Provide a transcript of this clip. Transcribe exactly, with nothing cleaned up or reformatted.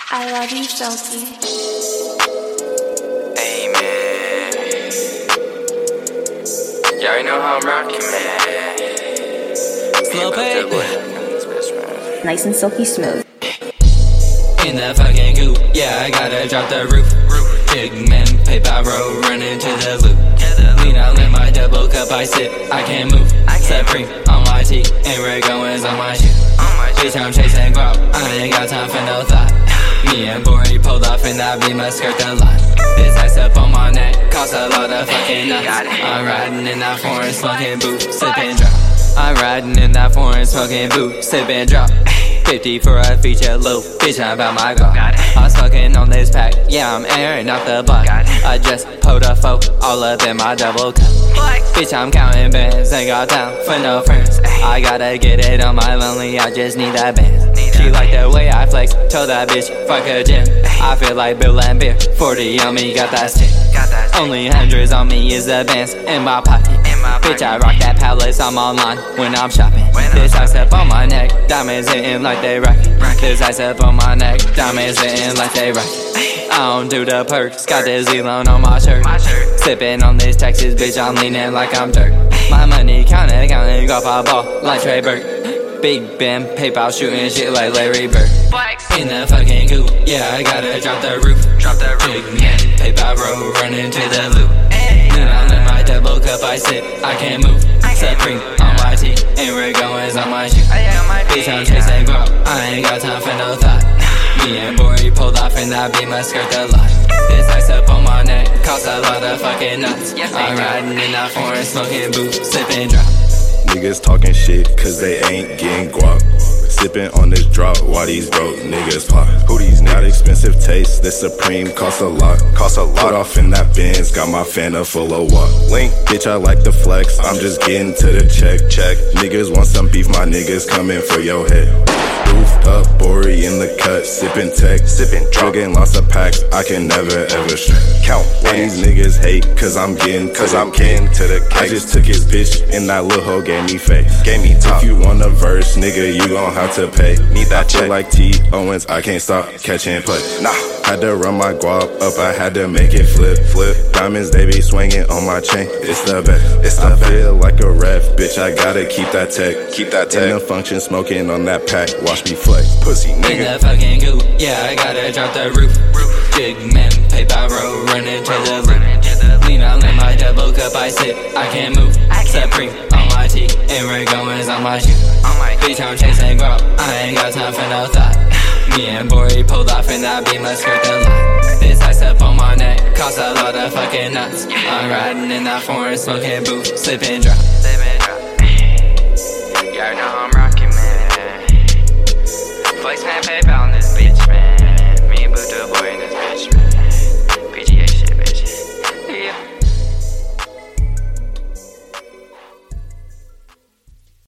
I love you, Silky. Hey man, y'all already know how I'm rocking, man. Slow pay. Nice and silky smooth. In the fucking goop, yeah, I gotta drop the roof. Big man, paper road, running to the loop. Lean out in my double cup, I sip, I can't move. Supreme on my tee, and red goings on my shoe. Bitch, I'm chasing guap, I ain't got time for no thought. Me and Bori pulled off and I be my skirt the lot. This ice up on my neck, cost a lot of fucking nuts. I'm riding in that foreign smoking boot, sipping drop. I'm riding in that foreign smoking boot, sipping drop. fifty for a feature loop, bitch, I'm about my God. I'm smoking on this pack, yeah, I'm airing out the block. I just pulled a foe, all up in my double cup. Bitch, I'm counting bands, ain't got time for no friends. I gotta get it on my lonely, I just need that band. She like the way I flex, told that bitch, fuck a gym. I feel like Bill and Beer, forty on me, got that stick. Only hundreds on me is the bands in my pocket. Bitch, I rock that palace, I'm online when I'm shopping. This ice up on my neck, diamonds hitting like they rock. This ice up on my neck, diamonds hitting like they rock. I don't do the perks, got the Z-Lone on my shirt. Sipping on this Texas, bitch, I'm leaning like I'm dirt. My money counting, counting, golf I ball like Trey Burke. Big Ben, PayPal shooting shit like Larry Bird. In the fucking goop, yeah, I gotta drop the roof. Drop the roof, man, PayPal road, running to the loop. Lean out in my double cup, I sip, I can't move. Supreme on my tee, and red goings on my shoe. Bitch, I'm chasing guap, I ain't got time for no thought. Me and Bori pulled off and I beat my skirt the lot. This ice up on my neck, cost a lot of fucking nuts. I'm riding in that foreign smoking boot, sipping drop. Niggas talking shit cause they ain't getting guap. Sipping on this drop while these broke niggas pop. Who these not expensive taste, this Supreme cost a lot. Cost a lot. Put off in that Benz, got my Fanta full of what? Link, bitch, I like the flex, I'm just getting to the check. Check, niggas want some beef, my niggas coming for your head. Roofed up, Bori in the cut, sipping tech, sipping drug and lots of packs, I can never ever strip. Count. And these niggas hate cause I'm getting, cause I'm getting to the cake. I just took his bitch and that little hoe gave me face. Gave me top. If you want a verse, nigga, you gon' have to pay. Need that I check like T. Owens, I can't stop catching play. Nah, had to run my guap up, I had to make it flip, flip. Diamonds, they be swinging on my chain, it's the best. It's the I best. Feel like a ref, bitch, I gotta keep that tech. Keep that tech. In the function, smoking on that pack, watch me flex, pussy nigga. In the fucking goop, yeah, I gotta drop the roof. Big man, PayPal road, running to the loop. Lean out in my double cup, I sip, I can't move. Supreme on my tee, and red goings on my shoe. Bitch, I'm chasing guap, I ain't got time for no thought. Me and Bori pulled off and I beat my skirt the lot. This ice up on my neck, cost a lot of fucking nuts. I'm riding in that foreign smoking boot, sipping drop. You already know how I'm rocking.